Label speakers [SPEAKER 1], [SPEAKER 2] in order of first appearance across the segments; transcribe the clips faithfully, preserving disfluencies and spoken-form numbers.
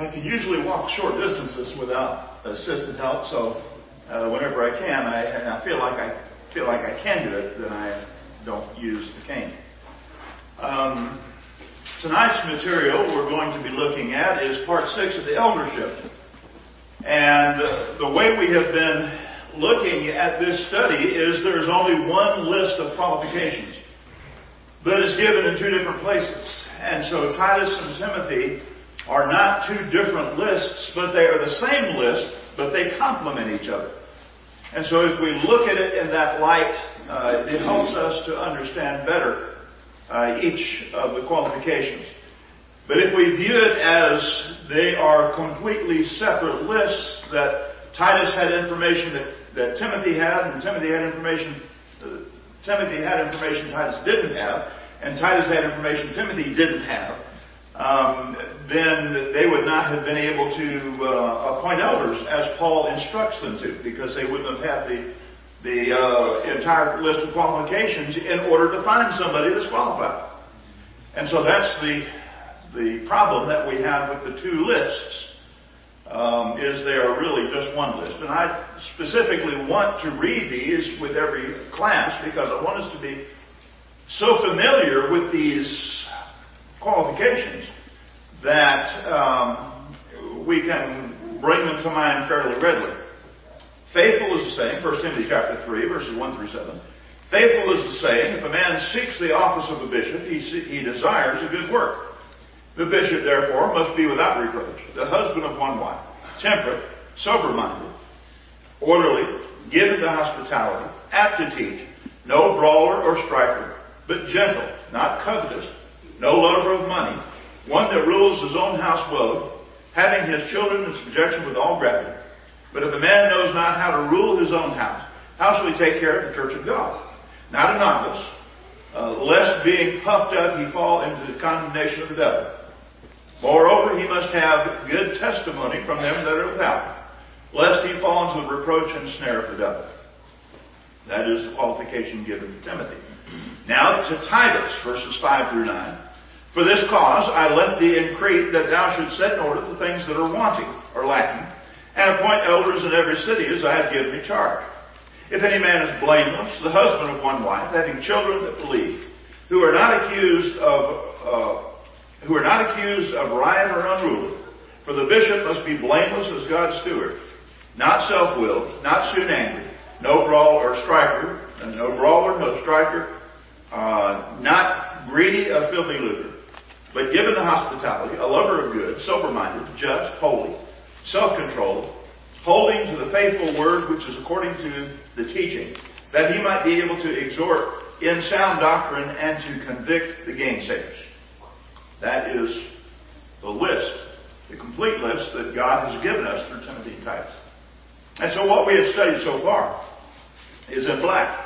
[SPEAKER 1] I can usually walk short distances without assistant help, so uh, whenever I can, I, and I feel like I feel like I can do it, then I don't use the cane. Um, tonight's material we're going to be looking at is part six of the eldership. And uh, the way we have been looking at this study is there's only one list of qualifications that is given in two different places. And so Titus and Timothy are not two different lists, but they are the same list, but they complement each other. And so if we look at it in that light, uh, it helps us to understand better uh, each of the qualifications. But if we view it as they are completely separate lists, that Titus had information that, that Timothy had, and Timothy had information uh, Timothy had information Titus didn't have, and Titus had information Timothy didn't have, um, then they would not have been able to uh, appoint elders as Paul instructs them to, because they wouldn't have had the the uh, entire list of qualifications in order to find somebody that's qualified. And so that's the the problem that we have with the two lists. Um, is they are really just one list. And I specifically want to read these with every class because I want us to be so familiar with these qualifications that um, we can bring them to mind fairly readily. Faithful is the saying, First Timothy chapter three, verses one through seven. Faithful is the saying, if a man seeks the office of a bishop, he, he desires a good work. The bishop, therefore, must be without reproach, the husband of one wife, temperate, sober-minded, orderly, given to hospitality, apt to teach, no brawler or striker, but gentle, not covetous, no lover of money, one that rules his own house well, having his children in subjection with all gravity. But if a man knows not how to rule his own house, how shall he take care of the church of God? Not a novice, uh, lest being puffed up he fall into the condemnation of the devil. Moreover, he must have good testimony from them that are without, lest he fall into the reproach and snare of the devil. That is the qualification given to Timothy. Now to Titus, verses five through nine. For this cause I left thee in Crete, that thou shouldst set in order the things that are wanting, or lacking, and appoint elders in every city as I have given thee charge. If any man is blameless, the husband of one wife, having children that believe, who are not accused of uh, who are not accused of riot or unruly. For the bishop must be blameless as God's steward, not self-willed, not soon angry, no brawler or striker, and no brawler, no striker, uh, not greedy of filthy lucre, but given to hospitality, a lover of good, sober-minded, just, holy, self-controlled, holding to the faithful word which is according to the teaching, that he might be able to exhort in sound doctrine and to convict the gainsayers. That is the list, the complete list that God has given us through Timothy and Titus. And so what we have studied so far is in black.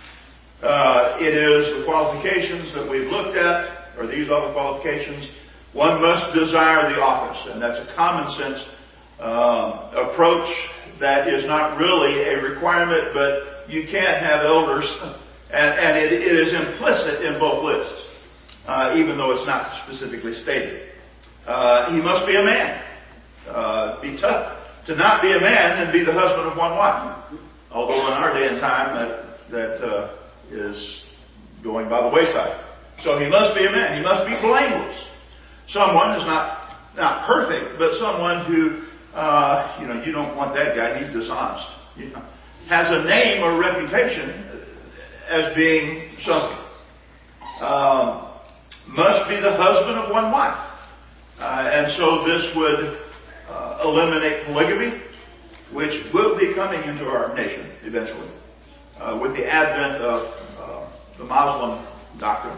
[SPEAKER 1] Uh, it is the qualifications that we've looked at, or these are the qualifications. One must desire the office, and that's a common sense uh, approach that is not really a requirement, but you can't have elders, and, and it, it is implicit in both lists. Uh, even though it's not specifically stated. Uh, he must be a man. Uh, be tough to not be a man and be the husband of one wife. Although in our day and time that, that uh, is going by the wayside. So he must be a man. He must be blameless. Someone who's not, not perfect, but someone who, uh, you know, you don't want that guy. He's dishonest. You know, has a name or reputation as being something. Um, must be the husband of one wife. Uh, and so this would uh, eliminate polygamy, which will be coming into our nation eventually, uh, with the advent of uh, the Muslim doctrine.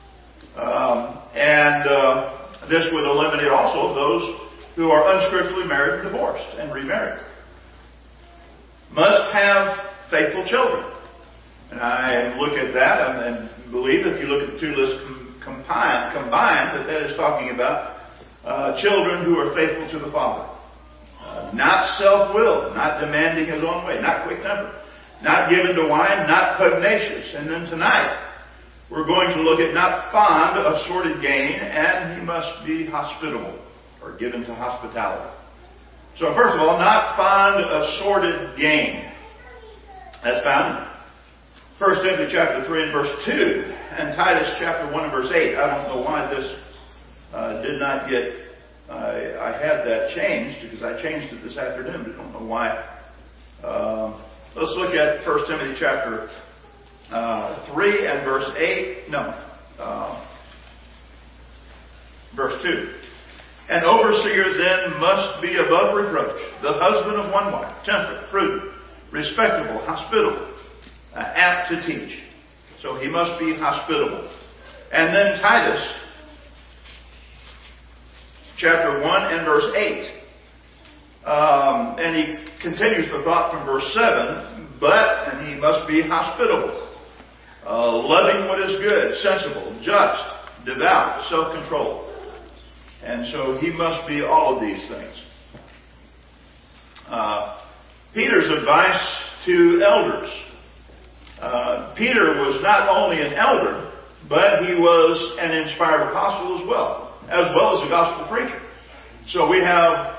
[SPEAKER 1] Um, and uh, this would eliminate also those who are unscripturally married and divorced and remarried. Must have faithful children. And I look at that and, and believe that if you look at the two lists Combined, combined, that that is talking about uh, children who are faithful to the Father. Uh, not self-willed, not demanding his own way, not quick-tempered, not given to wine, not pugnacious. And then tonight, we're going to look at not fond of sordid gain, and he must be hospitable. or given to hospitality. So first of all, not fond of sordid gain. That's found in First Timothy chapter three and verse two, and Titus chapter one and verse eight. I don't know why this uh, did not get, uh, I had that changed, because I changed it this afternoon. I don't know why. Um, let's look at First Timothy chapter uh, three and verse eight. No. Uh, verse two. An overseer then must be above reproach, the husband of one wife, temperate, prudent, respectable, hospitable, uh, apt to teach. So he must be hospitable. And then Titus, chapter one and verse eight. Um, and he continues the thought from verse seven, but, and he must be hospitable, uh, loving what is good, sensible, just, devout, self-controlled. And so he must be all of these things. Uh, Peter's advice to elders. Uh, Peter was not only an elder, but he was an inspired apostle as well, as well as a gospel preacher. So we have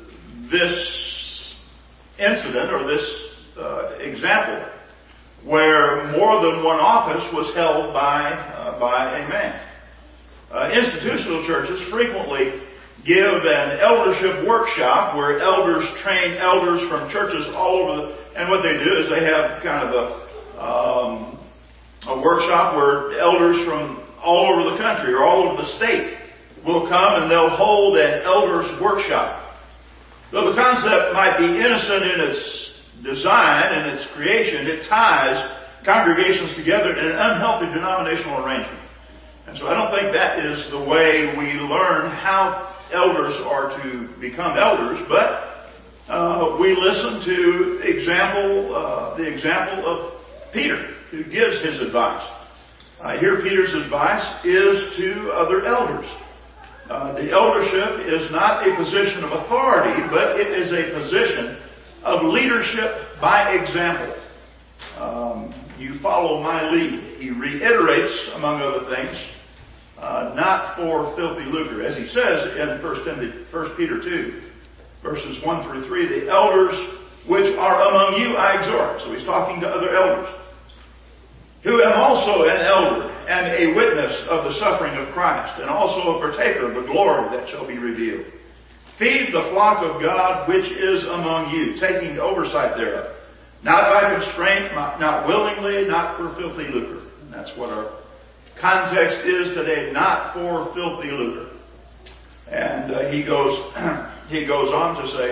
[SPEAKER 1] this incident, or this uh, example, where more than one office was held by, uh, by a man. Uh, institutional churches frequently give an eldership workshop where elders train elders from churches all over the, and what they do is they have kind of a, um, a workshop where elders from all over the country or all over the state will come and they'll hold an elders workshop. Though the concept might be innocent in its design and its creation, it ties congregations together in an unhealthy denominational arrangement. And so I don't think that is the way we learn how elders are to become elders, but uh, we listen to example, uh, the example of Peter, who gives his advice. Uh, here Peter's advice is to other elders. Uh, the eldership is not a position of authority, but it is a position of leadership by example. Um, you follow my lead. He reiterates, among other things, Uh, not for filthy lucre. As he says in First Timothy, First Peter two, verses one through three, the elders which are among you I exhort. So he's talking to other elders. Who am also an elder and a witness of the suffering of Christ, and also a partaker of the glory that shall be revealed. Feed the flock of God which is among you, taking the oversight thereof. Not by constraint, not willingly, not for filthy lucre. And that's what our context is today, not for filthy lucre. And uh, he goes he goes on to say,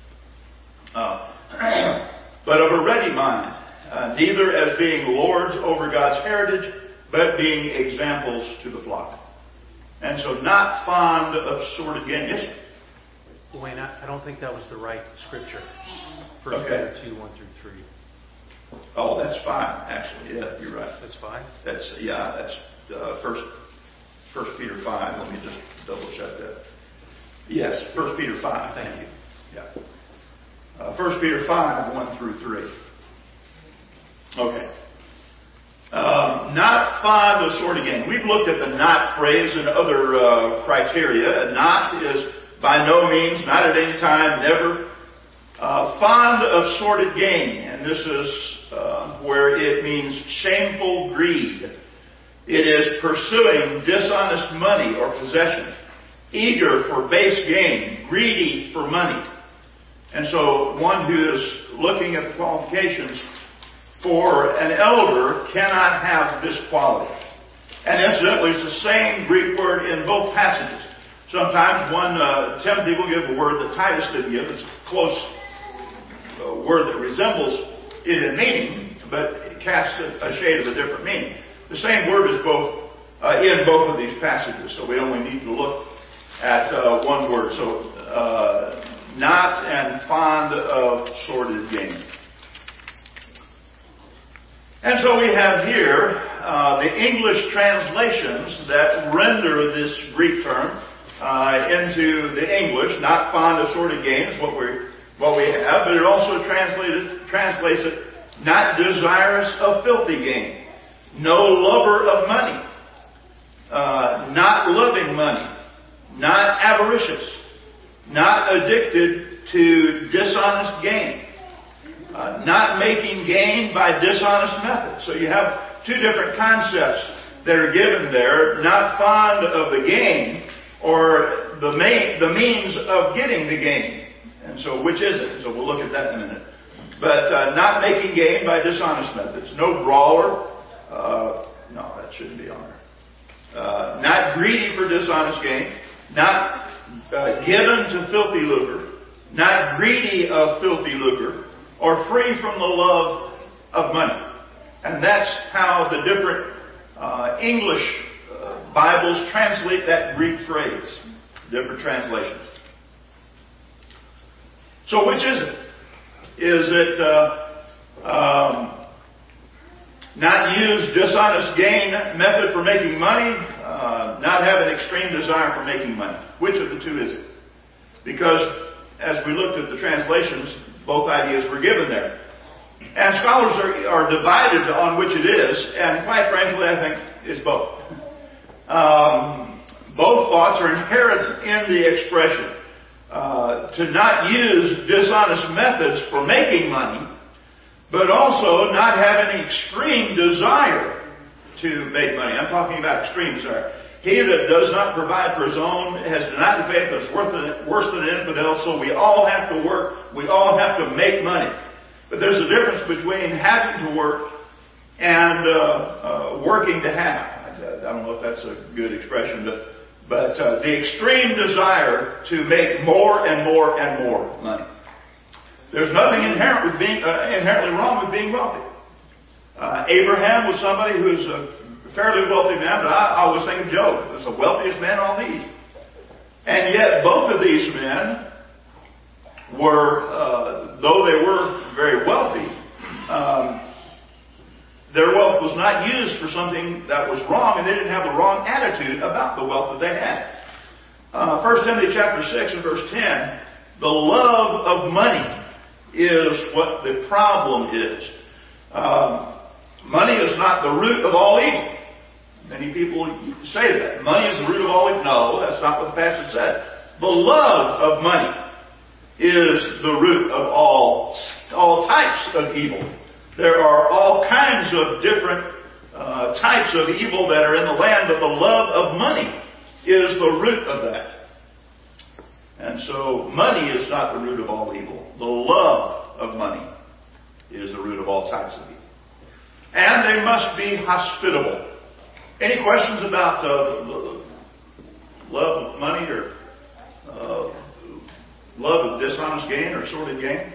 [SPEAKER 1] uh, but of a ready mind, uh, neither as being lords over God's heritage, but being examples to the flock. And so not fond of sordid gain. Yes, sir?
[SPEAKER 2] Wayne, I, I don't think that was the right scripture. First
[SPEAKER 1] Okay.
[SPEAKER 2] Peter two, one through three.
[SPEAKER 1] Oh, that's fine, actually. Yeah, you're right.
[SPEAKER 2] That's fine?
[SPEAKER 1] That's, yeah, that's uh, first, First Peter five. Let me just double check that. Yes, First Peter five. Thank you. Yeah. Uh, First Peter five, one through three. Okay. Um, not fond of sordid gain. We've looked at the not phrase and other uh, criteria. Not is by no means, not at any time, never. Uh, fond of sordid gain, and this is uh, where it means shameful greed. It is pursuing dishonest money or possession, eager for base gain, greedy for money. And so one who is looking at the qualifications for an elder cannot have this quality. And incidentally, it's the same Greek word in both passages. Sometimes one, uh, Timothy will give a word that Titus didn't give. It's close. A word that resembles it in meaning, but it casts a, a shade of a different meaning. The same word is both uh, in both of these passages, so we only need to look at uh, one word. So, uh, not and fond of sordid gain. And so we have here uh, the English translations that render this Greek term uh, into the English. Not fond of sordid gain is what we're What we have, but it also translated, translates it, not desirous of filthy gain, no lover of money, uh, not loving money, not avaricious, not addicted to dishonest gain, uh, not making gain by dishonest methods. So you have two different concepts that are given there: not fond of the gain, or the main, the means of getting the gain. And so, which is it? So we'll look at that in a minute. But uh, not making gain by dishonest methods. No brawler. Uh, no, that shouldn't be on there. Uh, not greedy for dishonest gain. Not uh, given to filthy lucre. Not greedy of filthy lucre. Or free from the love of money. And that's how the different uh, English uh, Bibles translate that Greek phrase. Different translations. So which is it? Is it uh, um, not use dishonest gain method for making money? Uh, not have an extreme desire for making money? Which of the two is it? Because as we looked at the translations, both ideas were given there. And scholars are, are divided on which it is, and quite frankly, I think it's both. Um, both thoughts are inherent in the expression. Uh, to not use dishonest methods for making money, but also not have any extreme desire to make money. I'm talking about extreme desire. He that does not provide for his own has denied the faith and is worse than, worse than an infidel. So we all have to work. We all have to make money. But there's a difference between having to work and uh, uh, working to have. I, I don't know if that's a good expression, but But uh, the extreme desire to make more and more and more money. There's nothing inherent with being uh, inherently wrong with being wealthy. Uh, Abraham was somebody who was a fairly wealthy man, but I, I always think of Job as the wealthiest man on the east. And yet both of these men were, uh, though they were very wealthy, um, their wealth was not used for something that was wrong, and they didn't have the wrong attitude about the wealth that they had. Uh, First Timothy chapter six and verse ten, the love of money is what the problem is. Um, money is not the root of all evil. Many people say that. Money is the root of all evil. No, that's not what the passage said. The love of money is the root of all, all types of evil. There are all kinds of different uh, types of evil that are in the land, but the love of money is the root of that. And so money is not the root of all evil. The love of money is the root of all types of evil. And they must be hospitable. Any questions about uh, love of money or uh, love of dishonest gain or sordid gain?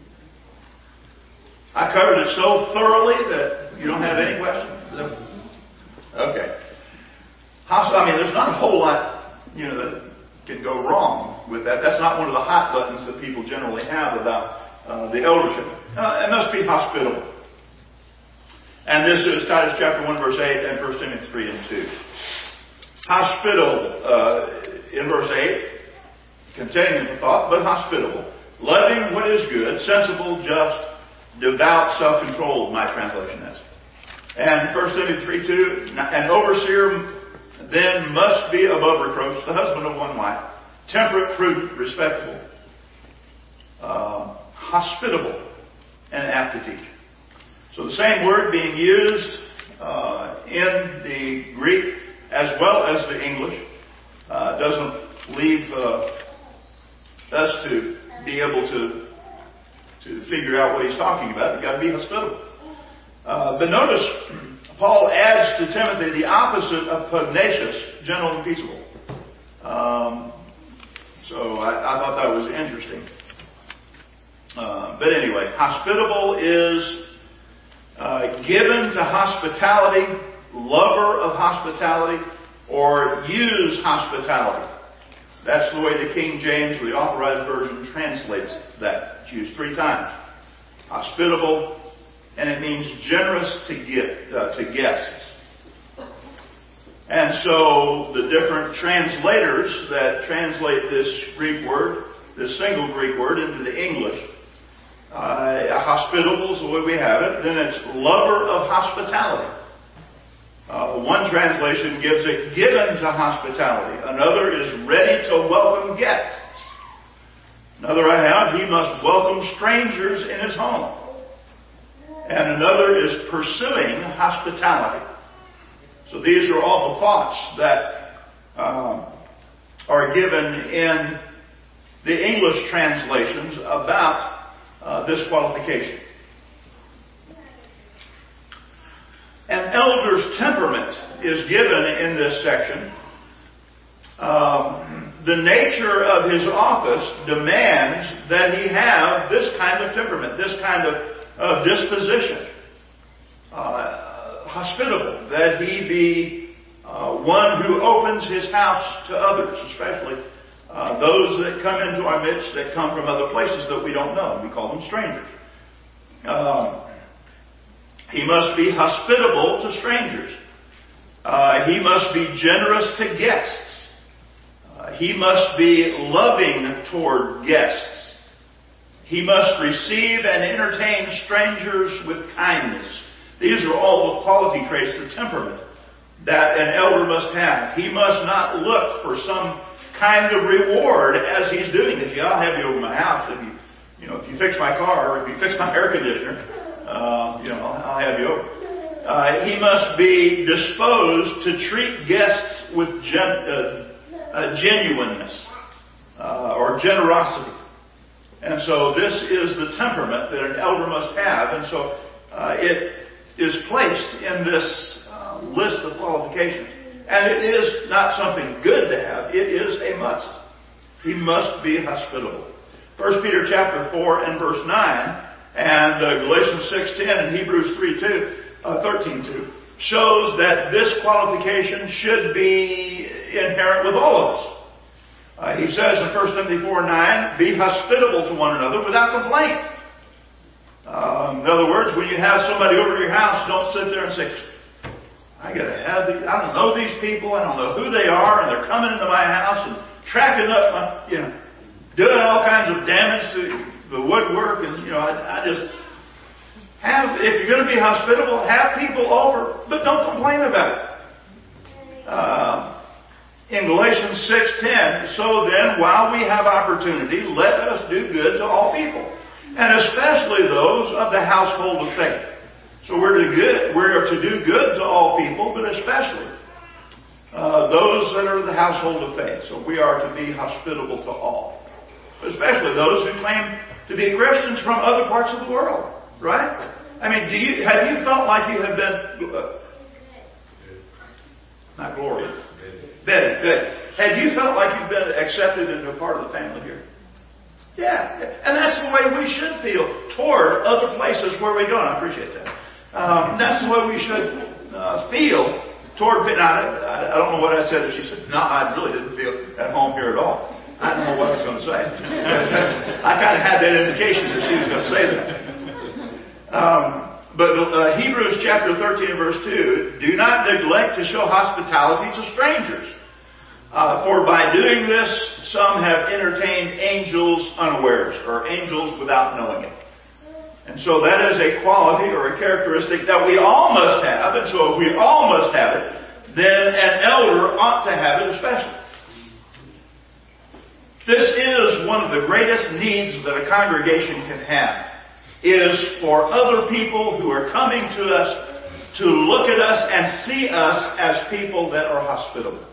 [SPEAKER 1] I covered it so thoroughly that you don't have any questions? Okay. I mean, there's not a whole lot, you know, that can go wrong with that. That's not one of the hot buttons that people generally have about uh, the eldership. Uh, it must be hospitable. And this is Titus chapter one, verse eight, and First Timothy three and two. Hospitable, uh, in verse eight, containing the thought, but hospitable. Loving what is good, sensible, just, devout, self-controlled, my translation is. And First Timothy three two, an overseer then must be above reproach, the husband of one wife, temperate, prudent, respectable, uh, hospitable, and apt to teach. So the same word being used uh, in the Greek as well as the English uh, doesn't leave uh, us to be able to to figure out what he's talking about. You've got to be hospitable. Uh, but notice, Paul adds to Timothy the opposite of pugnacious, gentle and peaceable. Um, so I, I thought that was interesting. Uh, but anyway, hospitable is uh, given to hospitality, lover of hospitality, or use hospitality. That's the way the King James, the Authorized Version, translates that. It's used three times. Hospitable, and it means generous to gift, uh, to guests. And so the different translators that translate this Greek word, this single Greek word, into the English, uh, hospitable is the way we have it. Then it's lover of hospitality. Uh, one translation gives it given to hospitality. Another is ready to welcome guests. Another I have, he must welcome strangers in his home. And another is pursuing hospitality. So these are all the thoughts that um, are given in the English translations about uh, this qualification. An elder's temperament is given in this section. Um, the nature of his office demands that he have this kind of temperament, this kind of, of disposition. Uh, hospitable, that he be uh, one who opens his house to others, especially uh, those that come into our midst that come from other places that we don't know. We call them strangers. Um, he must be hospitable to strangers. Uh, he must be generous to guests. Uh, he must be loving toward guests. He must receive and entertain strangers with kindness. These are all the quality traits, the temperament that an elder must have. He must not look for some kind of reward as he's doing it. Yeah, I'll have you over my house if you, you know, if you fix my car or if you fix my air conditioner. Uh, you know, I'll, I'll have you over. Uh, he must be disposed to treat guests with gen, uh, uh, genuineness uh, or generosity. And so this is the temperament that an elder must have. And so uh, it is placed in this uh, list of qualifications. And it is not something good to have. It is a must. He must be hospitable. First Peter chapter four and verse nine and uh, Galatians six ten and Hebrews three two, uh, thirteen two shows that this qualification should be inherent with all of us. Uh, he says in First Timothy four nine, be hospitable to one another without complaint. Um, in other words, when you have somebody over to your house, don't sit there and say, I gotta have these, I don't know these people, I don't know who they are, and they're coming into my house and tracking up my, you know, doing all kinds of damage to the woodwork, and, you know, I, I just have, if you're going to be hospitable, have people over, but don't complain about it. Uh, in Galatians six ten, so then, while we have opportunity, let us do good to all people, and especially those of the household of faith. So we're to good, we're to do good to all people, but especially uh, those that are the household of faith. So we are to be hospitable to all. Especially those who claim to be Christians from other parts of the world, right? I mean, do you have you felt like you have been uh, not glory, vetted, vetted? Have you felt like you've been accepted into a part of the family here? Yeah, and that's the way we should feel toward other places where we go. And I appreciate that. Um, that's the way we should uh, feel toward. Now, I, I don't know what I said. She said, "No, I really didn't feel at home here at all." I don't know what I was going to say. I kind of had that indication that she was going to say that. Um, but uh, Hebrews chapter thirteen and verse two, do not neglect to show hospitality to strangers. Uh, for by doing this, some have entertained angels unawares, or angels without knowing it. And so that is a quality or a characteristic that we all must have. And so if we all must have it, then an elder ought to have it especially. This is one of the greatest needs that a congregation can have, is for other people who are coming to us to look at us and see us as people that are hospitable.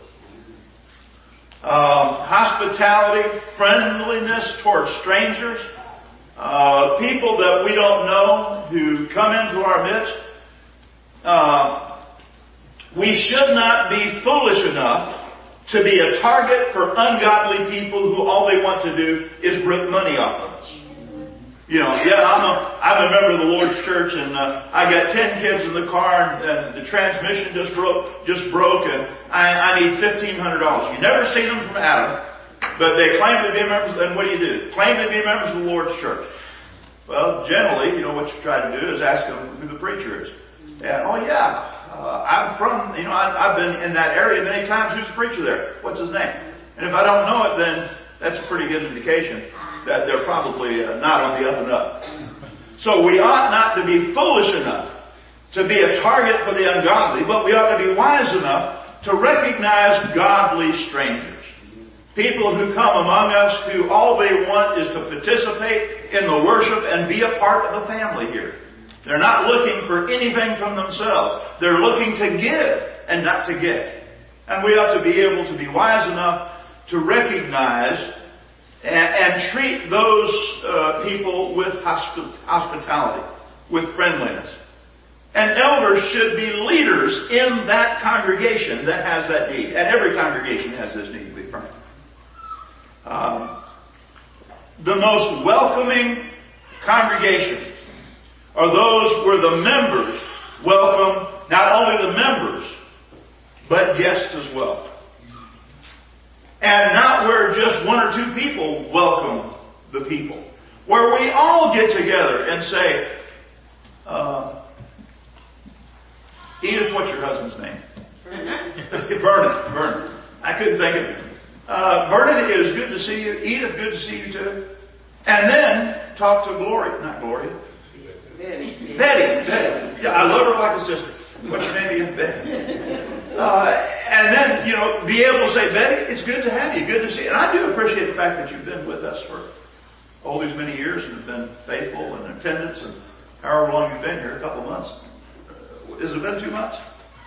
[SPEAKER 1] Um, hospitality, friendliness towards strangers, uh, people that we don't know who come into our midst. Uh, we should not be foolish enough to be a target for ungodly people who all they want to do is rip money off of us. You know, yeah, I'm a, I'm a member of the Lord's Church, and uh, I got ten kids in the car, and, and the transmission just broke, just broke, and I, I need fifteen hundred dollars. You never seen them from Adam, but they claim to be members. And what do you do? Claim to be members of the Lord's Church. Well, generally, you know what you try to do is ask them who the preacher is. And oh yeah. Uh, I'm from, you know, I've, I've been in that area many times. Who's the preacher there? What's his name? And if I don't know it, then that's a pretty good indication that they're probably uh, not on the up and up. So we ought not to be foolish enough to be a target for the ungodly, but we ought to be wise enough to recognize godly strangers. People who come among us who all they want is to participate in the worship and be a part of the family here. They're not looking for anything from themselves. They're looking to give and not to get. And we ought to be able to be wise enough to recognize and, and treat those uh, people with hospi- hospitality, with friendliness. And elders should be leaders in that congregation that has that need. And every congregation has this need, to be frank. Um, the most welcoming congregations are those where the members welcome not only the members, but guests as well. And not where just one or two people welcome the people. Where we all get together and say, uh, Edith, what's your husband's name? Vernon. Vernon. I couldn't think of it. Uh, Vernon, it is good to see you. Edith, good to see you too. And then talk to Gloria. Not Gloria. Betty. Betty. Betty. Yeah, I love her like a sister. What's your name again? Betty. Uh, and then, you know, be able to say, Betty, it's good to have you. Good to see you. And I do appreciate the fact that you've been with us for all these many years and have been faithful and in attendance and however long you've been here, a couple of months. Has it been two months?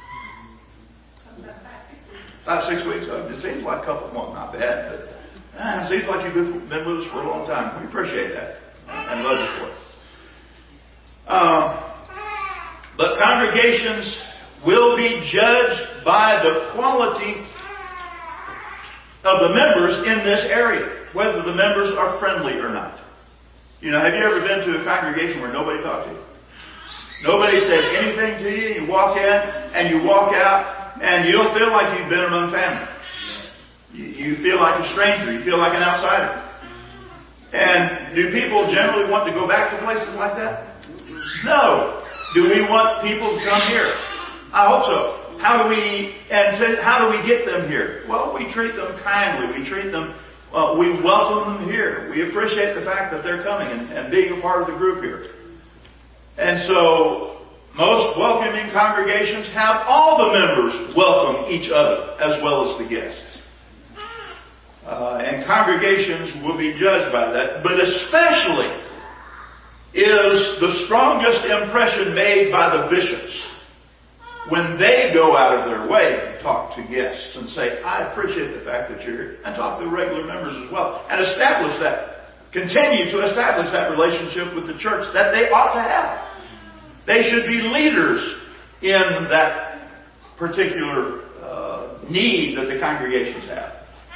[SPEAKER 1] About six weeks. It seems like a couple of months. Not bad, but uh, it seems like you've been with us for a long time. We appreciate that and love you for it. Um, but congregations will be judged by the quality of the members in this area, whether the members are friendly or not. You know, have you ever been to a congregation where nobody talked to you? Nobody said anything to you. You walk in and you walk out and you don't feel like you've been among family. You, you feel like a stranger. You feel like an outsider. And do people generally want to go back to places like that? No. Do we want people to come here? I hope so. How do we and to, how do we get them here? Well, we treat them kindly. We treat them. Uh, we welcome them here. We appreciate the fact that they're coming and, and being a part of the group here. And so, most welcoming congregations have all the members welcome each other as well as the guests. Uh, and congregations will be judged by that. But especially is the strongest impression made by the bishops when they go out of their way to talk to guests and say, I appreciate the fact that you're here, and talk to regular members as well, and establish that. Continue to establish that relationship with the church that they ought to have. They should be leaders in that particular uh, need that the congregations have.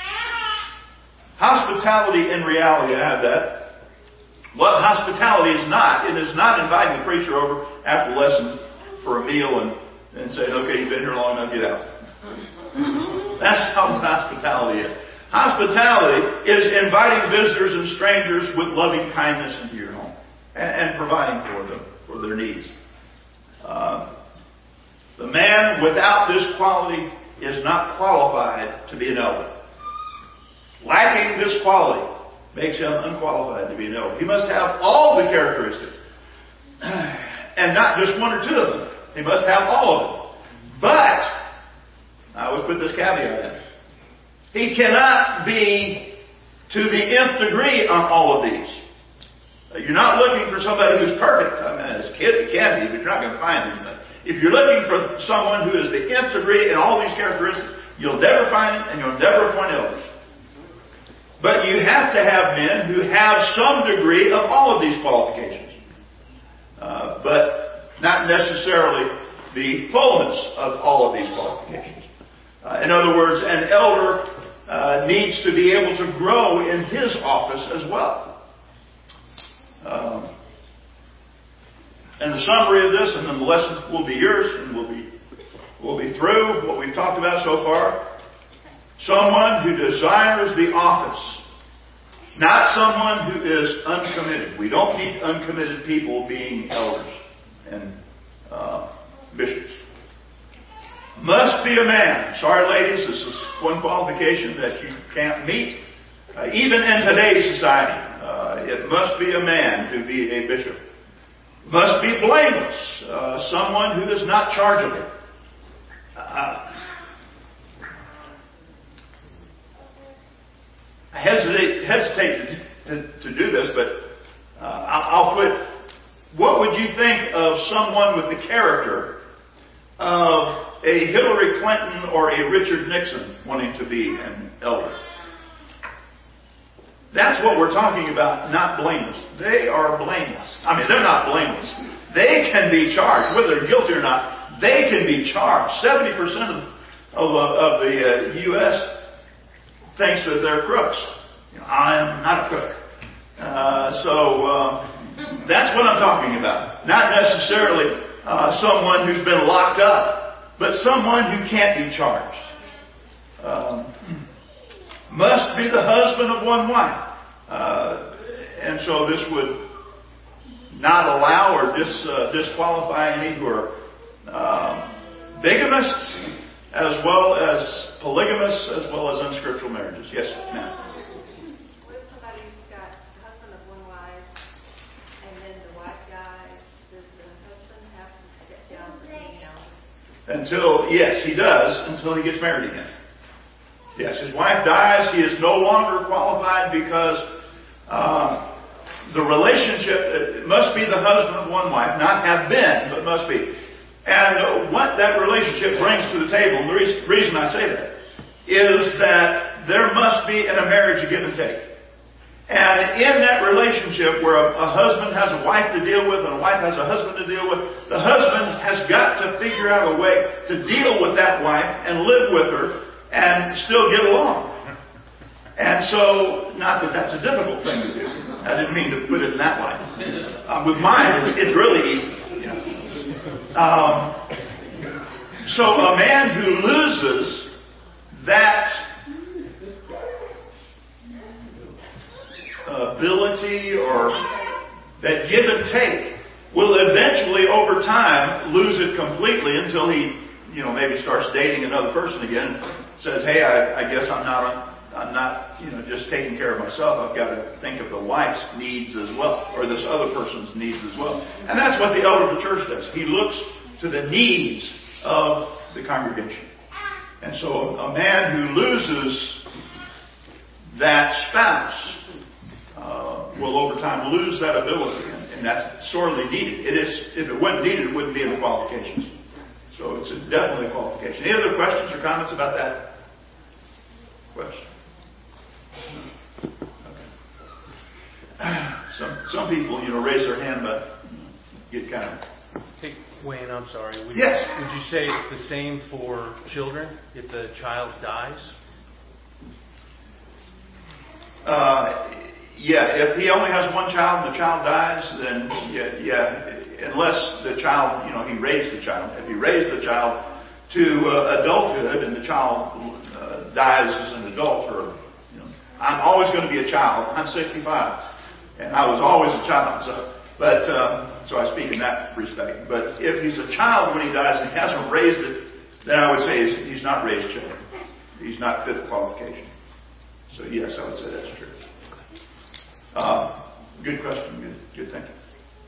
[SPEAKER 1] Hospitality in reality, I have that. What hospitality is not, it is not inviting the preacher over after lesson for a meal and, and saying, okay, you've been here long enough, get out. That's not what hospitality is. Hospitality is inviting visitors and strangers with loving kindness into your home and, and providing for them, for their needs. Uh, the man without this quality is not qualified to be an elder. Lacking this quality makes him unqualified to be an elder. He must have all the characteristics and not just one or two of them. He must have all of them. But, I always put this caveat in. He cannot be to the nth degree on all of these. You're not looking for somebody who's perfect. I mean, as a kid, you can be, but you're not going to find anything. If you're looking for someone who is the nth degree in all these characteristics, you'll never find them and you'll never appoint elders. But you have to have men who have some degree of all of these qualifications. Uh, but not necessarily the fullness of all of these qualifications. Uh, in other words, an elder uh, needs to be able to grow in his office as well. Um, and the summary of this, and then the lesson will be yours, and we'll be we'll be through what we've talked about so far. Someone who desires the office, not someone who is uncommitted. We don't need uncommitted people being elders and uh, bishops. Must be a man. Sorry, ladies, this is one qualification that you can't meet. Uh, even in today's society, uh, it must be a man to be a bishop. Must be blameless. Uh, someone who is not chargeable. Uh, I hesitate, hesitate to, to do this, but uh, I'll, I'll put, what would you think of someone with the character of a Hillary Clinton or a Richard Nixon wanting to be an elder? That's what we're talking about, not blameless. They are blameless. I mean, they're not blameless. They can be charged. Whether they're guilty or not, they can be charged. seventy percent of, of, of the uh, U S thinks that they're crooks. You know, I am not a crook. Uh, so uh, that's what I'm talking about. Not necessarily uh, someone who's been locked up, but someone who can't be charged. Um, must be the husband of one wife. Uh, and so this would not allow or dis, uh, disqualify any who are um, bigamists, as well as polygamists, as well as unscriptural marriages. Yes, ma'am.
[SPEAKER 3] What if somebody's got a husband of one wife, and then the wife dies? Does the husband have to step down from being elder?
[SPEAKER 1] Until, yes, he does, until he gets married again. Yes, his wife dies. He is no longer qualified because uh, the relationship, it must be the husband of one wife, not have been, but must be. And what that relationship brings to the table, and the reason, reason I say that, is that there must be in a marriage a give and take. And in that relationship where a, a husband has a wife to deal with and a wife has a husband to deal with, the husband has got to figure out a way to deal with that wife and live with her and still get along. And so, not that that's a difficult thing to do. I didn't mean to put it in that light. Uh, with mine, it's, it's really easy. You know. um, so a man who loses that ability or that give and take will eventually, over time, lose it completely until he, you know, maybe starts dating another person again. Says, hey, I, I guess I'm not, I'm not, you know, just taking care of myself. I've got to think of the wife's needs as well, or this other person's needs as well. And that's what the elder of the church does. He looks to the needs of the congregation. And so a man who loses that spouse uh, will over time lose that ability, and, and that's sorely needed. It is, if it wasn't needed, it wouldn't be in the qualifications. So it's a definitely a qualification. Any other questions or comments about that question? Okay. Some some people, you know, raise their hand, but get kind of.
[SPEAKER 2] Hey, Wayne, I'm sorry. Would,
[SPEAKER 1] yes.
[SPEAKER 2] Would you say it's the same for children if the child dies?
[SPEAKER 1] Uh, yeah. If he only has one child, and the child dies, then yeah, yeah. Unless the child, you know, he raised the child. If he raised the child to uh, adulthood and the child uh, dies as an adult, or, you know, I'm always going to be a child. I'm sixty-five, and I was always a child. So, but um, so I speak in that respect. But if he's a child when he dies and he hasn't raised it, then I would say he's, he's not raised children. He's not fit the qualification. So yes, I would say that's true. Uh, good question. Good, good thinking.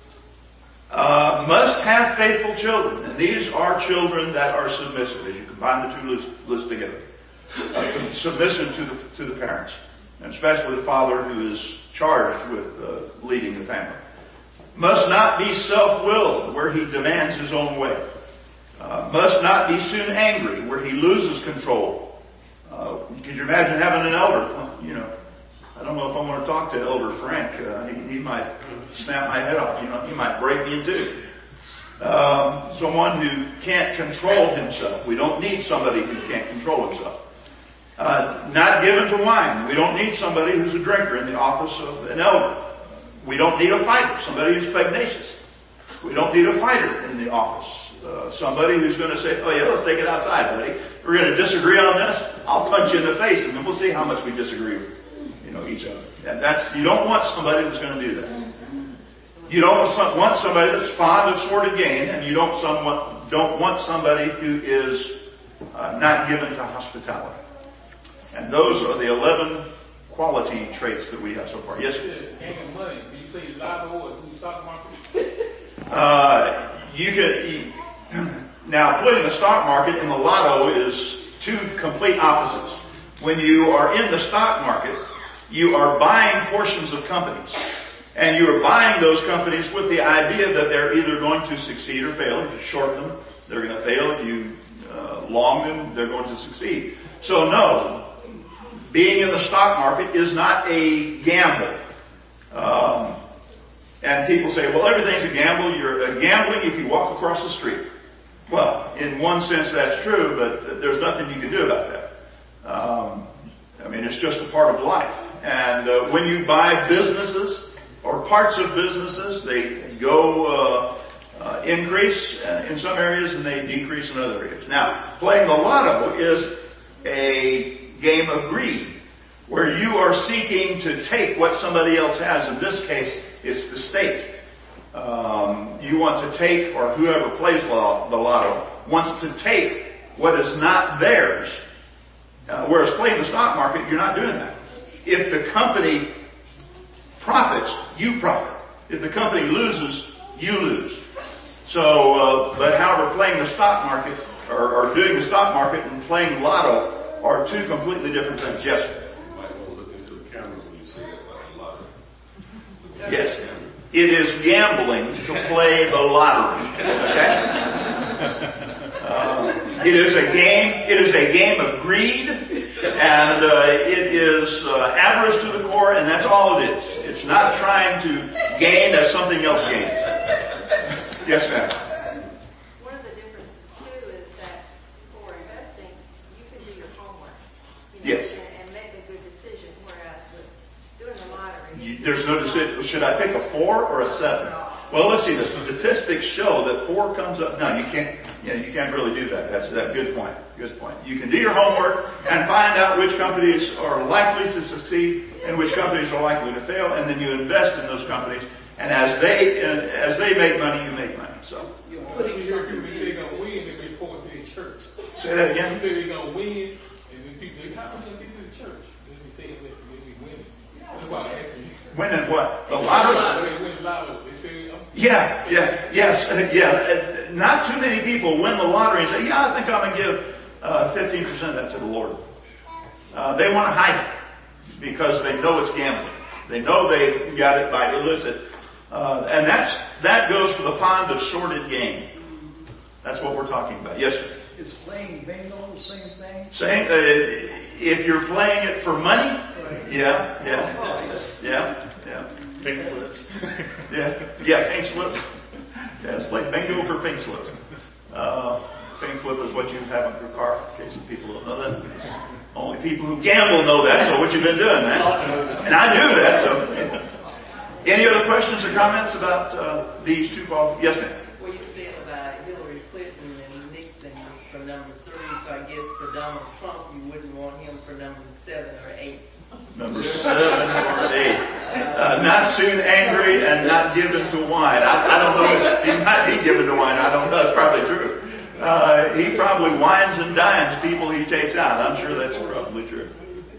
[SPEAKER 1] Uh, must have faithful children. And these are children that are submissive, as you combine the two lists, lists together. Uh, submissive to the, to the parents, and especially the father who is charged with uh, leading the family. Must not be self-willed, where he demands his own way. Uh, must not be soon angry, where he loses control. Uh, could you imagine having an elder, you know, I don't know if I want to talk to Elder Frank. Uh, he, he might snap my head off. You know, he might break me in two. Um, someone who can't control himself. We don't need somebody who can't control himself. Uh, not given to wine. We don't need somebody who's a drinker in the office of an elder. We don't need a fighter. Somebody who's pugnacious. We don't need a fighter in the office. Uh, somebody who's going to say, oh yeah, let's take it outside, buddy. We're going to disagree on this. I'll punch you in the face, and then we'll see how much we disagree with. You know, each other. And that's, you don't want somebody that's going to do that. You don't want somebody that's fond of sordid gain, and you don't somewhat don't want somebody who is uh, not given to hospitality. And those are the eleven quality traits that we have so far. Yes, sir.
[SPEAKER 4] Game of money. Can you play Lotto or the stock market?
[SPEAKER 1] Uh, you can now putting the stock market in the lotto is two complete opposites. When you are in the stock market, You are buying portions of companies. And you are buying those companies with the idea that they're either going to succeed or fail. If you short them, they're going to fail. If you uh, long them, they're going to succeed. So no, being in the stock market is not a gamble. Um, and people say, well, everything's a gamble. You're uh, gambling if you walk across the street. Well, in one sense that's true, but there's nothing you can do about that. Um, I mean, it's just a part of life. And uh, when you buy businesses or parts of businesses, they go uh, uh, increase in some areas and they decrease in other areas. Now, playing the lotto is a game of greed, where you are seeking to take what somebody else has. In this case, it's the state. Um, you want to take, or whoever plays the lotto wants to take what is not theirs. Uh, whereas playing the stock market, you're not doing that. If the company profits, you profit. If the company loses, you lose. So, uh, but however, playing the stock market, or, or doing the stock market and playing lotto are two completely different things. Yes, sir.
[SPEAKER 5] You might want to look into the camera when you say that about the lotto.
[SPEAKER 1] Yes. It is gambling to play the lottery. Okay? Uh, it is a game. It is a game of greed, and uh, it is uh, avarice to the core, and that's all it is. It's not trying to gain as something else gains. Yes, ma'am.
[SPEAKER 3] One of the differences too is that for investing, you can do your homework. You know,
[SPEAKER 1] Yes.
[SPEAKER 3] And, and make a good decision. Whereas with doing the lottery,
[SPEAKER 1] You, there's no decision. Should I pick a four or a seven? Well, let's see. The statistics show that four comes up. No, you can't. You know, you can't really do that. That's that. Good point. Good point. You can do your homework and find out which companies are likely to succeed and which companies are likely to fail, and then you invest in those companies. And as they uh, as they make money, you make money. So.
[SPEAKER 4] You're putting your people say they're gonna win and report to the church.
[SPEAKER 1] Say that again.
[SPEAKER 4] You say they're gonna win, and then people say, "How are we gonna get to the church?" Then you say that they be winning. That's why I asked you.
[SPEAKER 1] Winning what? The lottery?
[SPEAKER 4] They win the lottery. They say, I'm
[SPEAKER 1] Yeah, yeah, yes, uh, yeah. Uh, not too many people win the lottery and say, yeah, I think I'm going to give uh, fifteen percent of that to the Lord. Uh, they want to hide it because they know it's gambling. They know they got it by illicit. Uh, and that's that goes for the fond of sordid gain. That's what we're talking about. Yes, sir.
[SPEAKER 6] Is playing bingo the same thing?
[SPEAKER 1] Saying uh, if you're playing it for money, yeah, yeah, yeah, yeah.
[SPEAKER 5] Pink slips.
[SPEAKER 1] Yeah, yeah, pink slips. Yeah, it's like bingo for pink slips. Uh, pink slip is what you have on your car, in case people don't know that. Only people who gamble know that, so what you've been doing, man. And I knew that, so. Any other questions or comments about uh, these two balls? Yes, ma'am.
[SPEAKER 7] Well, you said about Hillary Clinton and Nixon for number three, so I guess for Donald Trump, you wouldn't want him for number seven or eight.
[SPEAKER 1] Number seven or eight. Uh, not soon angry and not given to wine. I, I don't know if he might be given to wine. I don't know. That's probably true. Uh, he probably wines and dines people he takes out. I'm sure that's probably true.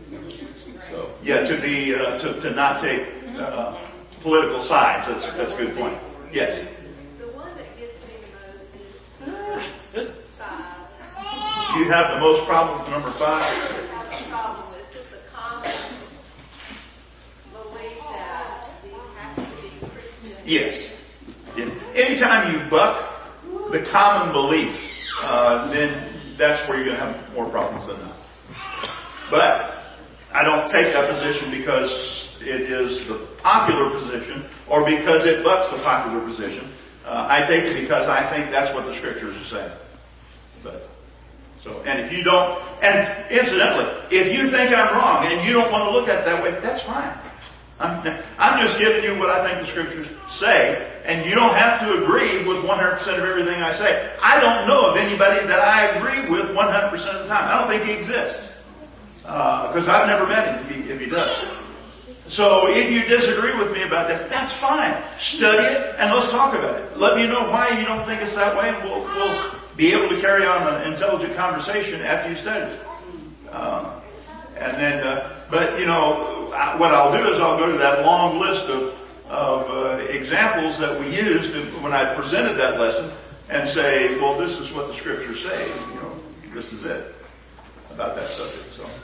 [SPEAKER 1] So, yeah, to be uh, to, to not take uh, political sides. That's that's a good point. Yes.
[SPEAKER 3] the one that gets me the most is five.
[SPEAKER 1] You have the most problem with number five.
[SPEAKER 3] I have a problem with just the common belief that these have to be Christian.
[SPEAKER 1] Yes. Yeah. Anytime you buck the common belief, uh, then that's where you're going to have more problems than not. But I don't take that position because it is the popular position or because it bucks the popular position. Uh, I take it because I think that's what the Scriptures are saying. But so, and if you don't, and incidentally, if you think I'm wrong and you don't want to look at it that way, that's fine. I'm, I'm just giving you what I think the Scriptures say, and you don't have to agree with one hundred percent of everything I say. I don't know of anybody that I agree with one hundred percent of the time. I don't think he exists. Because uh, I've never met him if he, if he does. So if you disagree with me about that, that's fine. Study it and let's talk about it. Let me know why you don't think it's that way, and we'll, we'll be able to carry on an intelligent conversation after you study it. Um, and then, uh, but you know, I, what I'll do is I'll go to that long list of, of uh, examples that we used when I presented that lesson and say, well, this is what the Scriptures say. You know, this is it about that subject. So.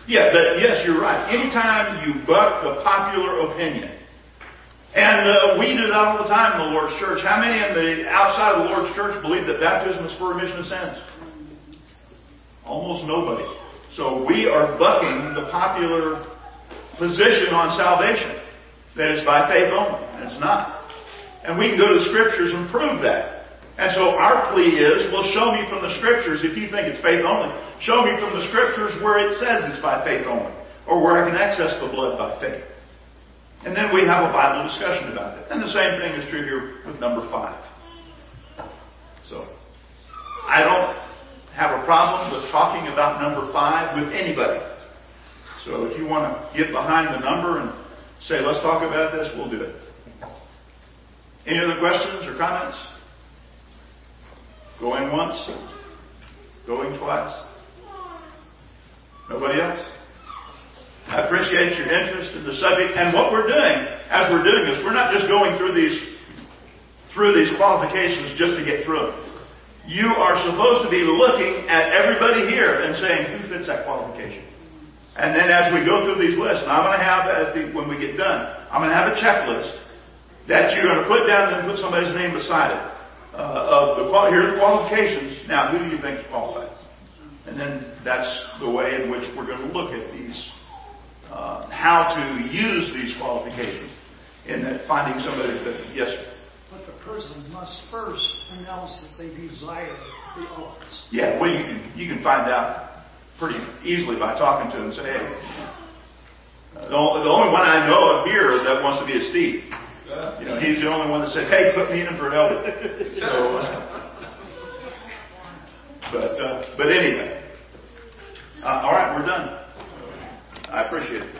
[SPEAKER 1] Yeah, but yes, you're right. Anytime you buck the popular opinion, and uh, we do that all the time in the Lord's church. How many in the outside of the Lord's church believe that baptism is for remission of sins? Almost nobody. So we are bucking the popular position on salvation, that it's by faith only, and it's not. And we can go to the Scriptures and prove that. And so our plea is, well, show me from the Scriptures, if you think it's faith only, show me from the Scriptures where it says it's by faith only, or where I can access the blood by faith. And then we have a Bible discussion about that. And the same thing is true here with number five. So, I don't have a problem with talking about number five with anybody. So if you want to get behind the number and say, let's talk about this, we'll do it. Any other questions or comments? Going once? Going twice? Nobody else? I appreciate your interest in the subject. And what we're doing, as we're doing this, we're not just going through these through these qualifications just to get through them. You are supposed to be looking at everybody here and saying, who fits that qualification? And then as we go through these lists, and I'm going to have, at the, when we get done, I'm going to have a checklist that you're going to put down and put somebody's name beside it. Uh, of the here are the qualifications. Now, who do you think is qualified? And then that's the way in which we're going to look at these. Uh, how to use these qualifications in that finding somebody that, yes, sir.
[SPEAKER 6] But the person must first announce that they desire the office.
[SPEAKER 1] Yeah, well, you can you can find out pretty easily by talking to them and say, hey, uh, the, only, the only one I know of here that wants to be is Steve. You know, he's the only one that said, hey, put me in for an elder. So, uh, but uh, but anyway, uh, all right, we're done. I appreciate it.